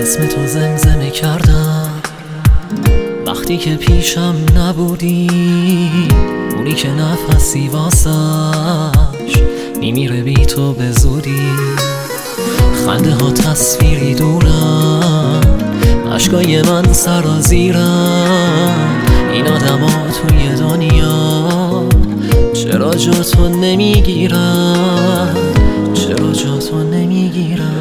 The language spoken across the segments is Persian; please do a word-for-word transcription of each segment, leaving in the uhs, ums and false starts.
اسم تو زمزمه کردم وقتی که پیشم نبودی، اونی که نفسی واسش میمیره بی تو به زودی. خنده ها تصویری دورن، اشکای من سرازیرن. این آدم ها توی دنیا چرا جا تو نمیگیرن، چرا جا تو نمیگیرن؟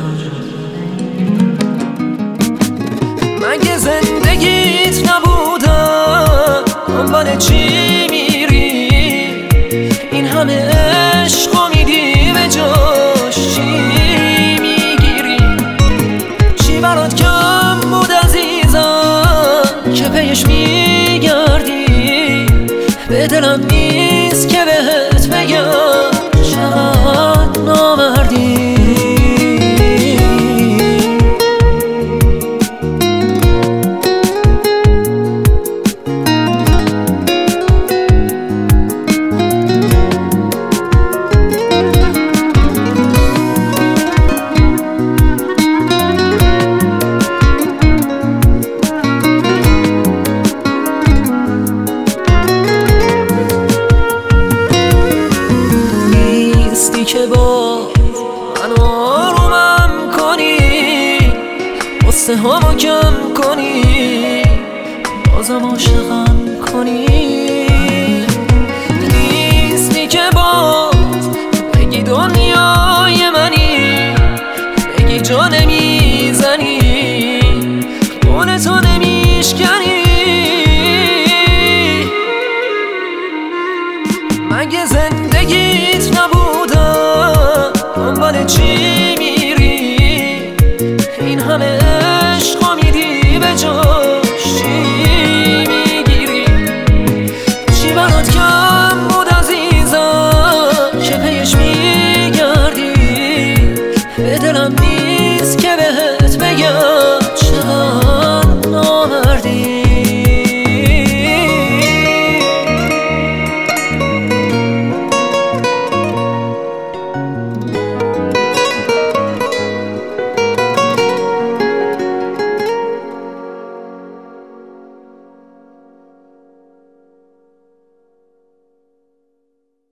مگه زندگیت نبودم دنبال چی میری؟ این همه عشق و میدی به جاش چی میگیری؟ چی برات کم بود عزیزم که پیش میگردی؟ به دلم نیست که بهت بگم چقدر نامردی. که با من آرومم کنی، قصه همو کم کنی، بازم عاشقم کنی. نیستی که باز بگی دنیای منی، بگی جا نمیزنی، خون تو نمیشکنی. مگه زندگیت نبودم دنبال چی میری؟ این همه عشق و میدی به جاش چی میگیری؟ چی برات کم بود عزیزم که پیش میگردی؟ به دلم نیست که بهت بگم